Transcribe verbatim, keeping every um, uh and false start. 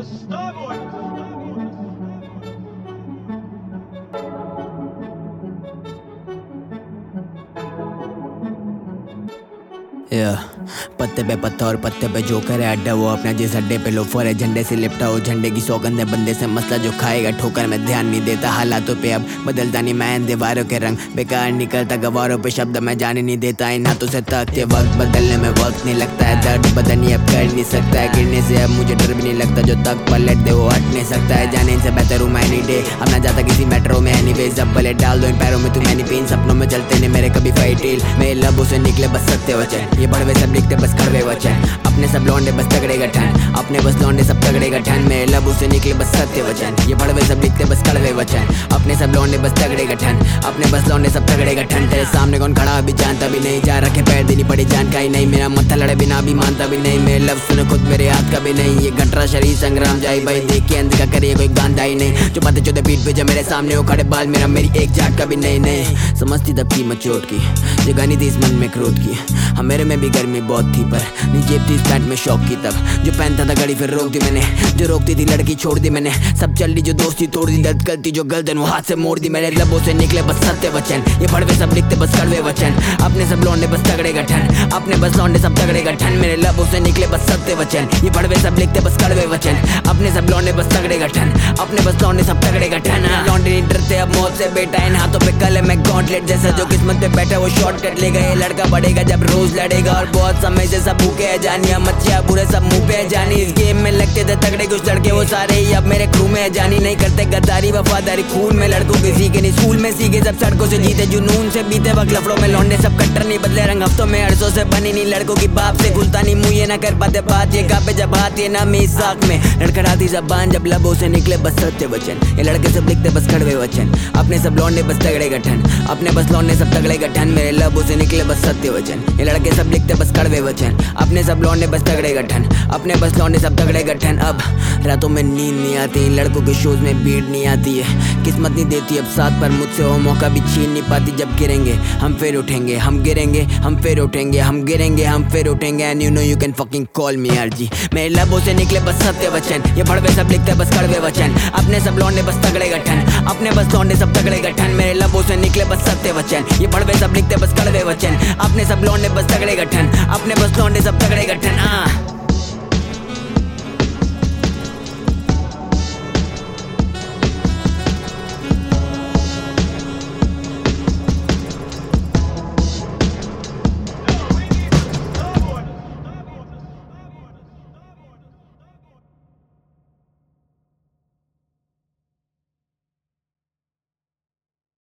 Yeah. पत्ते पे पत्ता और पत्ते पे जो करे अड्डा, वो अपना जिस अड्डे पे लोफर है, झंडे से लिपटा हो झंडे की सौगंध है बंदे से मसला जो खाएगा ठोकर में ध्यान नहीं देता हालातों पे, अब बदलता नहीं मैं दीवारों के रंग, बेकार निकलता गवारों पे शब्द मैं जाने नहीं देता इन हाथों से ताकते वक्त बदलने में वक्त नहीं लगता है, दर्द बदलनी अब कर नहीं सकता है, गिरने से अब मुझे डर भी नहीं लगता, जो तक पलट दे वो हट नहीं सकता है, जाने इनसे बेहतर हूँ मैं एनी डे, अब ना जाता किसी मेट्रो में एनीवेज, अब पले डाल दो इन पैरों में तुम्हें नहीं पीन, सपनों में चलते नहीं मेरे कभी फाइटिल, मेरे लबों से निकले बस सत्य वचन, ये बड़वे सब लिखते बस कड़वे वचन, अपने सब लौंडे बस तगड़े गठन, अपने बस लौंडे सब तगड़े गठन, मेरे लबों से निकले बस सत्य वचन, ये बड़वे सब लिखते बस कड़वे वचन, अपने सब लौंडे बस तगड़े गठन, अपने बस लौंडे सब तगड़े गठन, तेरे सामने कौन खड़ा अभी जानता भी नहीं, जा रखे पैर देनी पड़ी जानकारी नहीं, मेरा मत्था लड़े बिना भी मानता भी नहीं, मेरे लफ्ज़ सुने खुद मेरे हाथ का भी नहीं, ये गटरा शरीर संग्राम जाए भाई देख के अंदर का करे कोई गांधा ही नहीं, जो बातें चौदह पीठ पे जब मेरे सामने हो खड़े बाल मेरा मेरी एक जाट का भी नहीं नहीं, समझती तब की मचोट की जगानी थी इस मन में क्रोध की, हाँ मेरे में भी गर्मी बहुत थी पर नहीं जेब थी इस पैंट में शौक की, तब जो पहनता था घड़ी फिर रोक दी मैंने, जो रोकती थी लड़की छोड़ दी मैंने, सब चल ली जो दोस्ती तोड़ दी, दर्द करती जो गर्दन वो हाथ से मोड़ दी, मेरे लबों से निकले बस सत्य वचन, ये बड़वे सब लिखते बस कड़वे वचन, अपने सब लौंडे बस तगड़े गठन, अपने बस लौंडे सब तगड़े गठन, मेरे लबों से निकले बस सत्य वचन, ये बड़वे सब लिखते बस कड़वे वचन, अपने सब लौंडे बस तगड़े गठन, अपने बस लौंडे सब तगड़े गठन, लौंडे नहीं डरते अब मौत से बेटा, इन हाथों पे कल है मैं गॉन्टलेट जैसा, जो किस्मत पे बैठा वो शॉर्टकट लेगा, ये लड़का बढ़ेगा जब रोज लड़ेगा, और बहुत समय से सब भूखे है जानिया मच्छिया बुरे सब मुंह पे है जानी, इस गेम में लगते थे तगड़े कुछ लड़के वो सारे ही अब मेरे क्रू में है जानी, नहीं करते गद्दारी वफादारी खून में लड़कों के सीखे नहीं, स्कूल में सीखे सब सड़कों से जीते जुनून से बीते वक्त लफड़ों में लौंडे सब कट्टर नहीं बदले रंग हफ्तों में अरसों से बनी नहीं, लड़कों की बाप से खुलता नहीं मुँह, ये ना कर पाते बात ये कापे जब हाथ, ये ना मेरी साख में लड़खड़ाती जबान जब लबों से निकले बस सत्य वचन, ये लड़के सब लिखते बस कड़वे वचन, अपने सब लौंडे बस तगड़े गठन, अपने बस लौंडे सब तगड़े गठन, मेरे लबों से निकले बस सत्य वचन, ये लड़के सब लिखते बस कड़वे वचन, अपने सब लौंडे बस तगड़े गठन, अपने बस लौंडे सब तगड़े गठन, अब रातों में नींद नहीं आती, लड़कों के शोज में भीड़ नहीं आती है, किस्मत नहीं देती अब साथ पर मुझसे वो मौका भी छीन नहीं पाती, जब गिरेंगे हम फिर उठेंगे, हम गिरेंगे हम फिर उठेंगे, हम गिरेंगे हम फिर उठेंगे, and you know you can fucking call me RG, मेरे लबों से निकले बस सत्य वचन, ये बड़वे सब लिखते बस कड़वे वचन, अपने सब लौंडे बस तगड़े गठन, अपने बस लौंडे सब तगड़े गठन, मेरे लबों से निकले बस सत्य वचन, ये बड़वे सब लिखते बस कड़वे वचन, अपने सब लौंडे बस तगड़े गठन, अपने बस लौंडे सब तगड़े गठन, आ